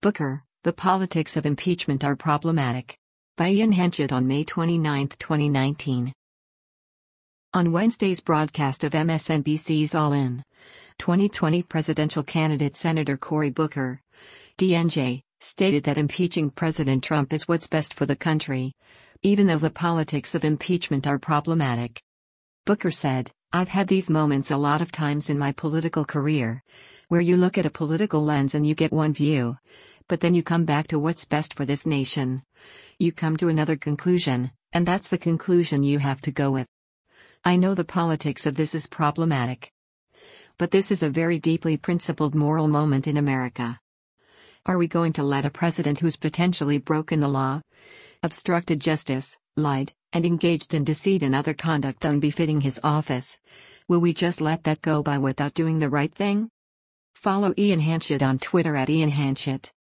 Booker, The Politics of Impeachment Are Problematic. By Ian Hanchett on May 29, 2019. On Wednesday's broadcast of MSNBC's All In, 2020 presidential candidate Senator Cory Booker, DNJ, stated that impeaching President Trump is what's best for the country, even though the politics of impeachment are problematic. Booker said, "I've had these moments a lot of times in my political career, where you look at a political lens and you get one view, but then you come back to what's best for this nation. You come to another conclusion, and that's the conclusion you have to go with. I know the politics of this is problematic. But this is a very deeply principled moral moment in America. Are we going to let a president who's potentially broken the law, obstructed justice, lied, and engaged in deceit and other conduct unbefitting his office, will we just let that go by without doing the right thing?" Follow Ian Hanchett on Twitter at Ian Hanchett.